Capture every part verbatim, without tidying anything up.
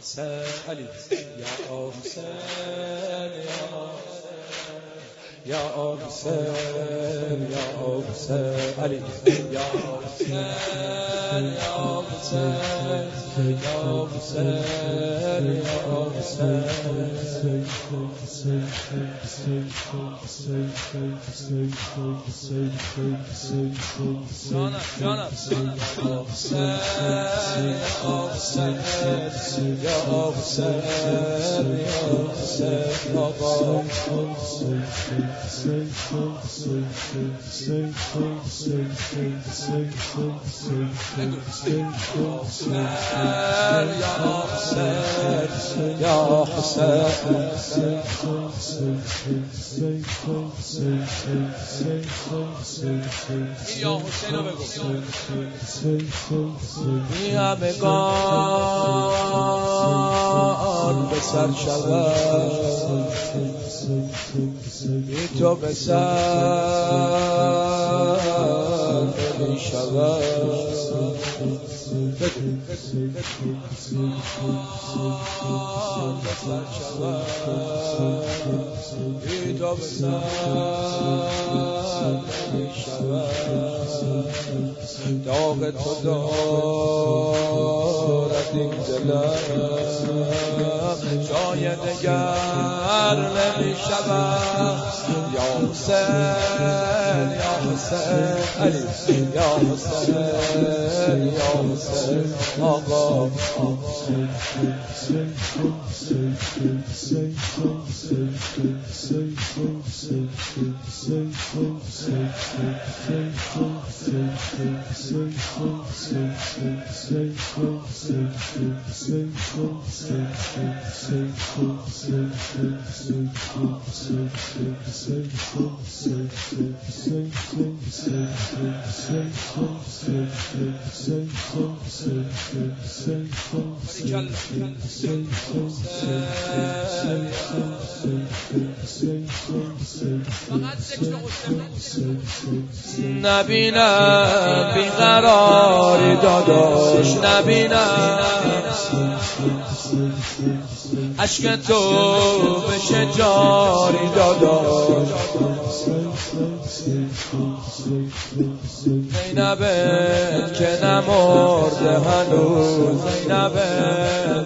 حسین علی یا حسین یا حسین یا حسین علی یا حسین یا حسین یا حسین یا همگان به سر شود بی تو به سر نمی شود به سر شود بی تو به سر نمی شود داغ تو دارد این دلم جای دگر نمی شود یا حسین یا حسین علی یا حسین یا حسین آقا نبینم بیقراری داداش نبینم عشق تو بشه جاری داداش زینبت که نمرده هنوز زینبت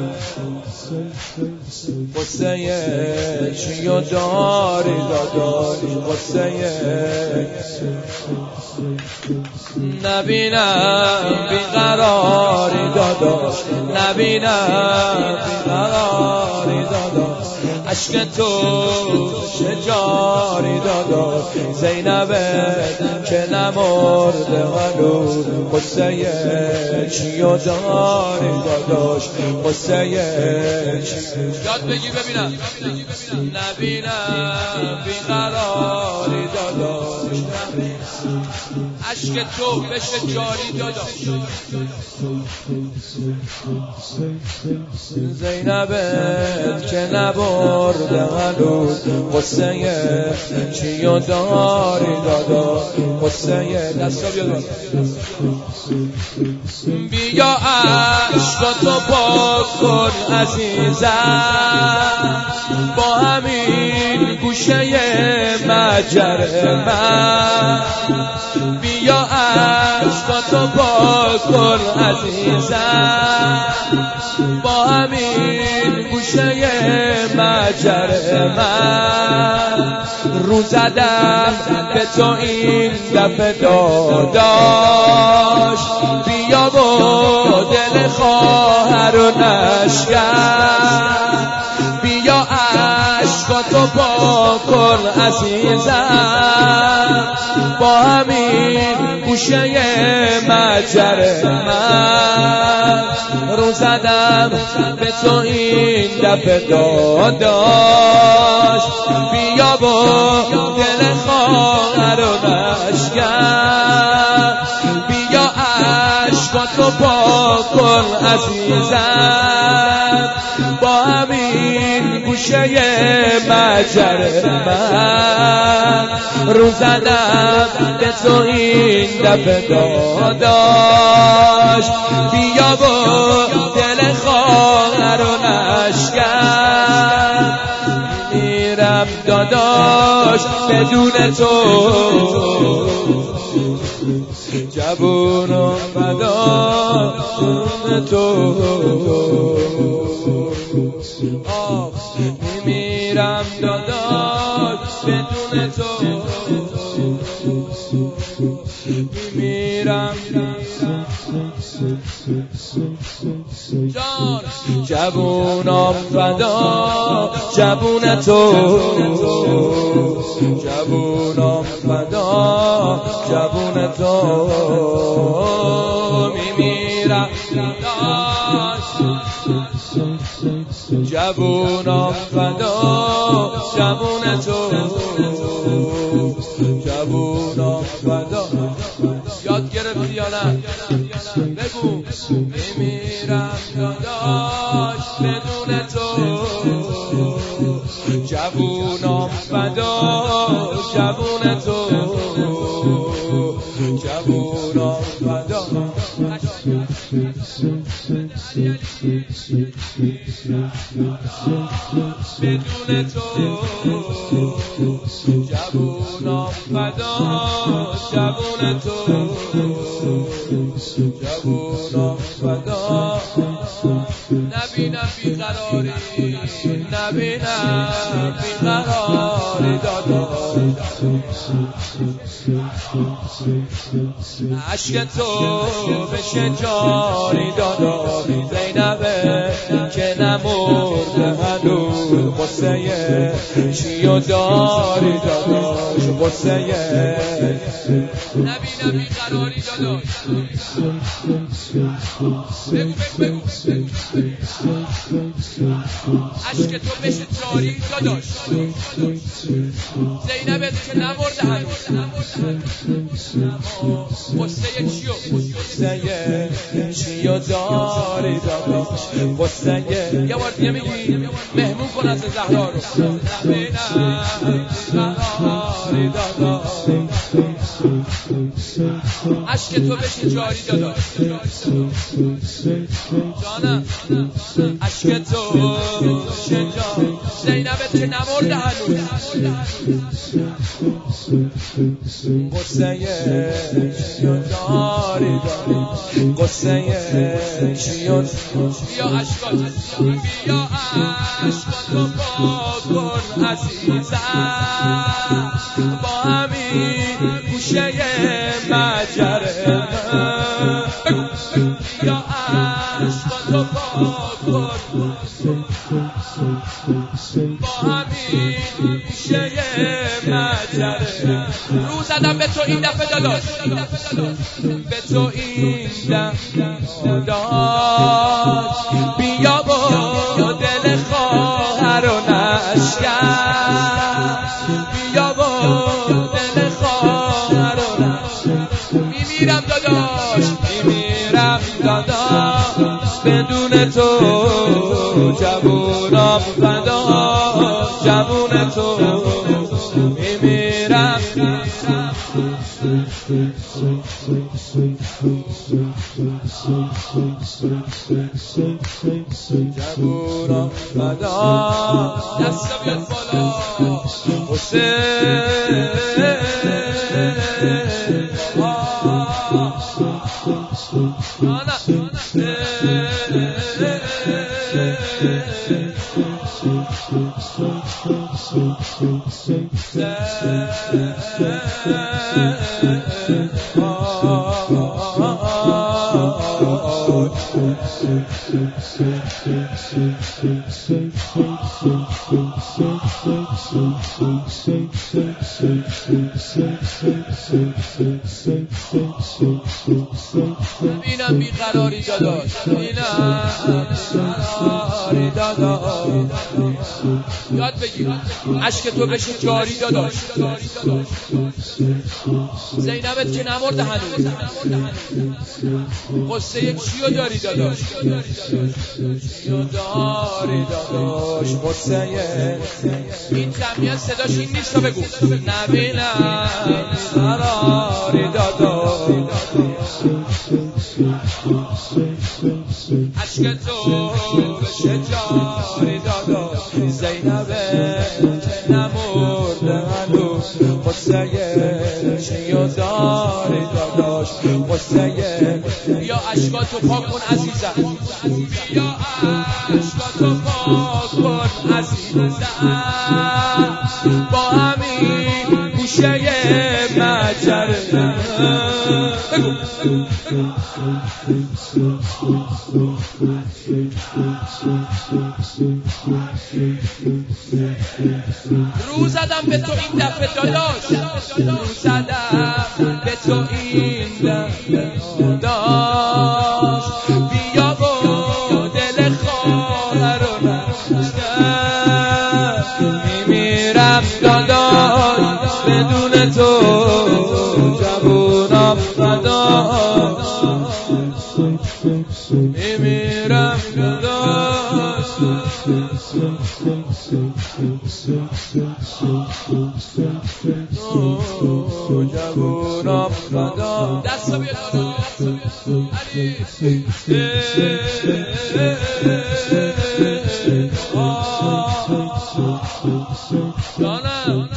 قصه چیو داری داداش قصه نبینم بیقراری داداش نبینم بیقراری داداش عشق تو شجاری داداش زینبت که نمرده هنوز قصه چیو داری داداش قصه یاد بگی ببینم نبینم بیقراری داداش عشق تو بشه جاری داداش زینبت که نبرده هنوز قصه چیو داری داداش قصه دستا بیاد بیا عشقاتو پاک کن عزیزم با همین گوشه مجره من بیا عشقاتو پاک کن عزیزم با همین گوشه مجره من رو زدم به تو این دفعه داداش بیا و دل خواهر و نشکن بیا عشقاتو پاک کن عزیزم با همین گوشه مجره من رو زدم به تو این دفعه داداش بیا و دل خواهر و نشکن بیا عشقاتو پاک کن عزیزم با همین گوشه مجره من رو زدم به تو این دفعه داداش بیا و دل خواهر داداش بدون تو جوونم فدا بدون تو آه میمیرم داداش بدون تو میمیرم جان جوونم فدا جوون تو جوونم فدا جوون تو میمیرم جوونم فدا جوون تو جوونم فدا یاد گرفتی یا نه بگو میمیرم داداش بدون تو جوونم فدا جوون تو جوونم فدا بدون تو جوونم فدا جوون تو جوونم فدا نبینم بیقراری نبینم بیقراری داداش عشق تو بشه جاری داداش زینبه که نمرده هنوز قصه چیو داری داداش قصه نبینم بیقراری داداش بگو بگو بگو عشق تو بشه جاری داداش زینبه که نمرده هنوز قصه چیو قصه چیو داری داداش قصه یه بار دیگه میگی مهمون کن از زهرا رو نبینم بیقراری داداش عشق تو بشه جاری داداش جانم عشق تو بشه جاری زینبت که نمرده هنوز قصه چیو داری داری قصه چیو بیا عشقات بیا عشقاتو با کن عزیزم با همین گوشه مجره بیا عشقاتو با کن با همین گوشه مجره رو زدم به تو این دفعه داداش به تو این دفعه داداش بیا با دل خواهر رو نشکن بیا با دل خواهر رو نشکن میمیرم داداش میمیرم داداش بدون تو جوونم فدا جوون تو میمیرم جوونم فدا دست بیاد بالا حسین ببینم بیقراری داداش ببینم بیقراری داداش یاد بگیر عشق تو بشه جاری داداش زینبت که نمرده هنوز قصه چیو داری داداش چیو داری داداش قصه این جمعیت صداش این نیست تا بگو نبینم بیقراری داداش عشق تو بشه جاری داداش زینبه که نمرده هنوز داری داداش قصه بیا عشقاتو پاک کن عزیزم بیا عشقاتو پاک کن عزیزم با همین گوشه مجره بگو رو زدم به تو این دفعه داداش رو زدم به تو این دفعه داداش بیا و دل خواهر رو نشتم میمیرم داداش بدون تو جوونم داداش میمیرم داداش جوونم داداش دستا بیا علی جانم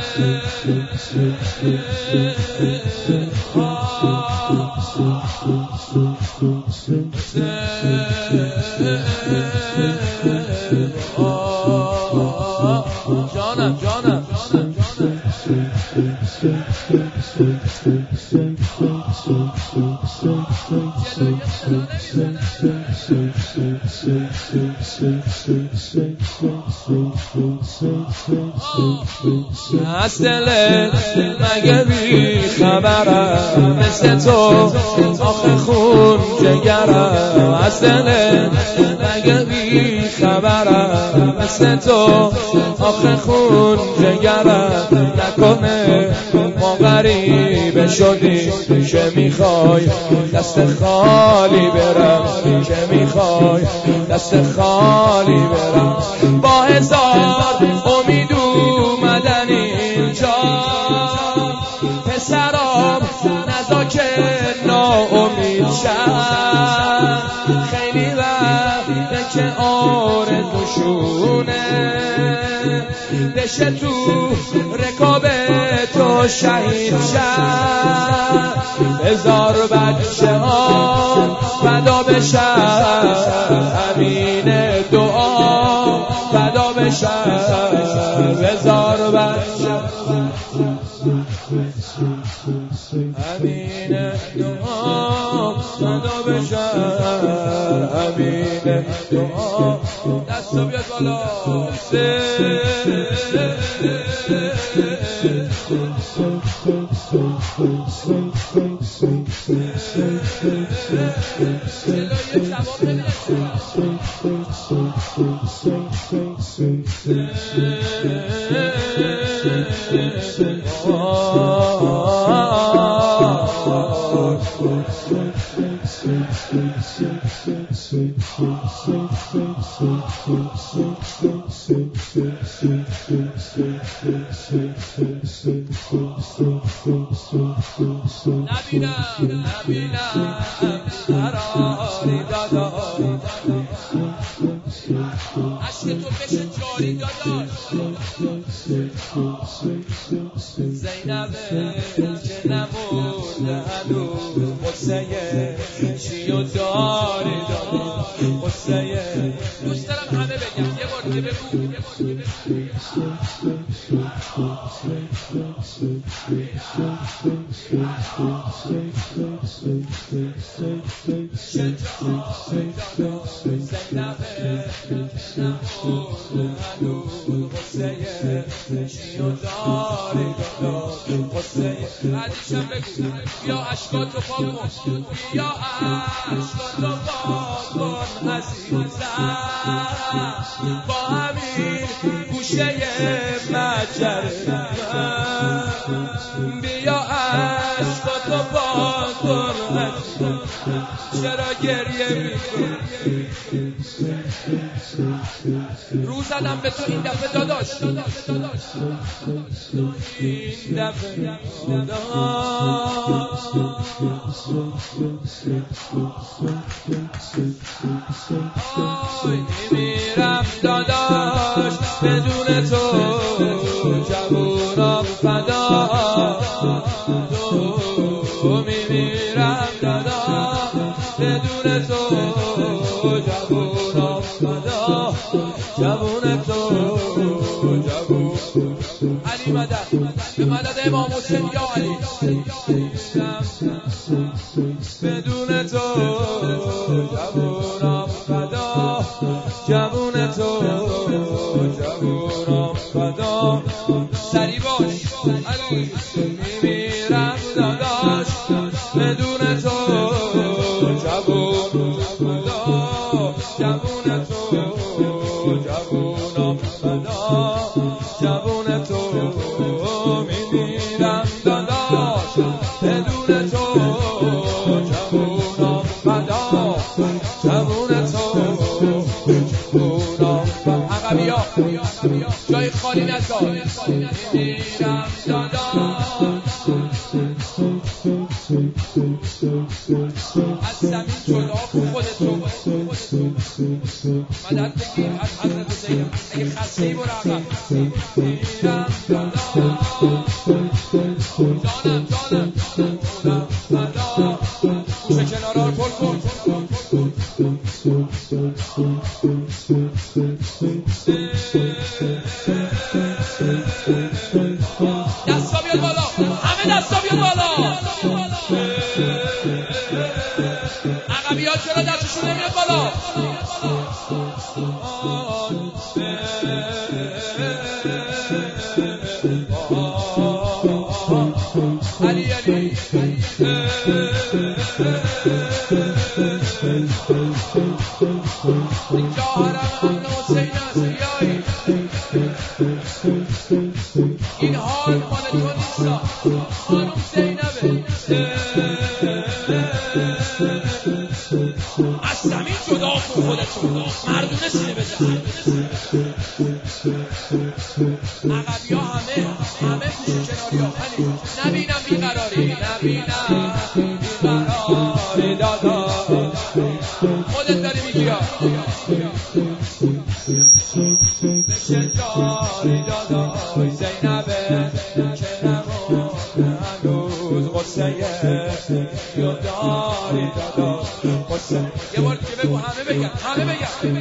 جانم جانم از دلت مگه بی خبرم مثل تو آخه خون جگرم از دلت مگه بی خبرم مثل تو آخه خون جگرم نکنه ما غریبه شدی چه میخوای دست خالی برم چه میخوای دست خالی برم با هزار امید اومدن اینجا پسرام نزا که ناامید شد خیلی وقته که آرزوشونه بشه تو رکاب تو شهید شد هزار بچه ها فدا بشن امین دعا فدا بشن هزار بچه امین دعا فدا بشن امین دعا دستا بیاد بالا نبینم نبینم قراری داداش عشق تو بشه جاری داداش زینبه که نمورده هنوز قصه چیو داری داداش قصه دوست دارم همه بگم یه بار دیگه بگو بیا عشقاتو پاک کن بیا عشقاتو پاک کن عزیزم با همین گوشه مجره بیا عشقاتو پاک کن عزیزم چرا گریه میکنی؟ رو زدم به تو این دفعه داداش، این دفعه آی میمیرم داداش بدون تو، جوونم فدا تو، میمیرم داداش بدون تو، جوونم فدا، جوون تو، جوون علی مدد به مدد امام حسین یا علی، بدون تو جوونم فدا، جوون تو، جوونم فدا، سری باش علی میمیرم داداش بدون تو، جوون فدا، جوون تو، جوونم فدا، جوون تو، میمیرم داداش بدون تو، جوونم فدا، جوون تو، جوونم فدا. عقبیا جای خالی نذار، میمیرم داداش از زمین جدا کن خودتو، مدد بگیر از حضرت زینب، اگه خسته‌ای برو عقب، میمیرم داداش جانم جانم جانم فدا، گوشه کنارا رو پر کن، دستا بیاد بالا، همه دستا بیاد بالا، عقبی ها چرا دستشون نمیاد بالا؟ علی علی اینجا حرم امن حسین است، بیایی این حال مال تو نیستا، خانم زینبه از زمین جدا کن خودتون، مردونه سینه بزن، عقبی ها همه همه گوشه کناری ها، نبینم بیقراری، نبینم بیقراری دادا، خودت داری میگی ها بشه جاری دادای زینبه که نمون هنوز غصه یا داری دادا غصه. یه بار دیگه بگو، همه بگن، همه بگن،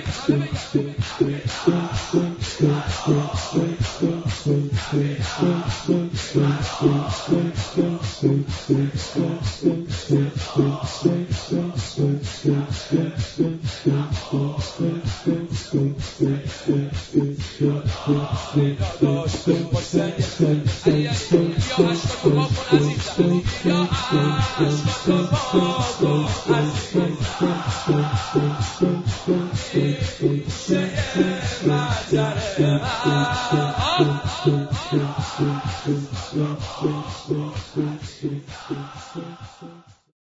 داداش غصه علی علی یا عشق تو با کن عزیزم، یا عشق تو با کن عزیزم، شه مجره من